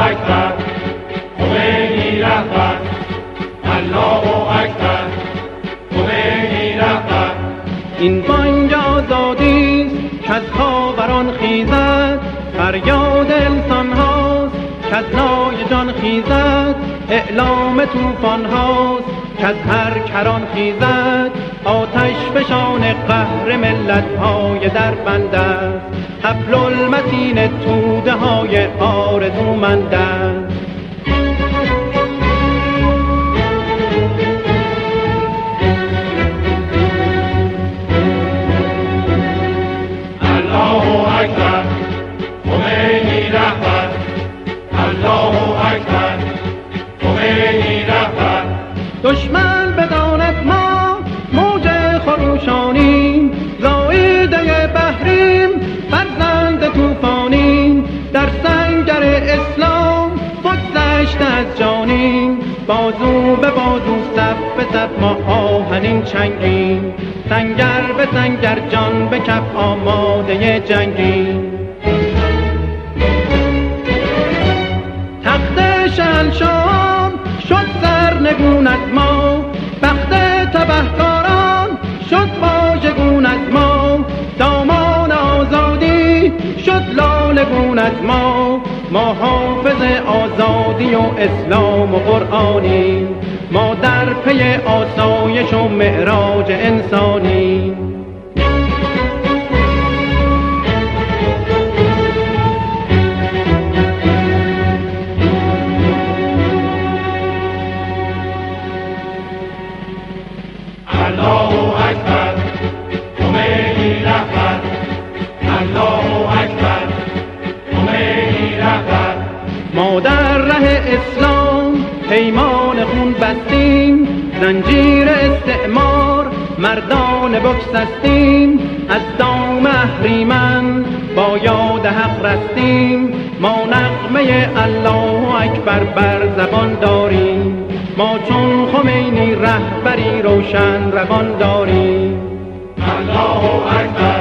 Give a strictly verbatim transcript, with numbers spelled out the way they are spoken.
اکبر خمینی رهبر، الله اکبر خمینی رهبر. این بانگ آزادیست که از خاوران خیزد، فریاد انسان هاست که از نای جان خیزد، اعلام طوفان هاست که از هر کران خیزد، آتش فشان قهر ملت های در بند است، حبل المتین توده های آرزومند است. الله اکبر خمینی رهبر، الله اکبر خمینی رهبر. دشمن بداند ما موج خروشانیم، زایده بحریم فرزند طوفانیم، در سنگر اسلام بگذشته از جانیم، بازو به بازو صف به صف ما آهنین چنگیم، سنگر به سنگر جان به کف آماده جنگیم. تخت شهنشاهان شد سرنگون از ما، بخت تبهکاران شد واژگون از ما، دامان آزادی شد لالگون از ما، ما حافظ آزادی و اسلام و قرآنیم، ما در پی آسایش و معراج انسانیم. الله اکبر خمینی رهبر، الله اکبر خمینی رهبر. ما در ره اسلام پیمان خون بستیم، زنجیر استعمار مردان بگسستیم، از دام اهریمن با یاد حق رستیم، ما نغمه الله اکبر بر زبان داریم، ما چون خمینی رهبری روشن روان داریم. الله اکبر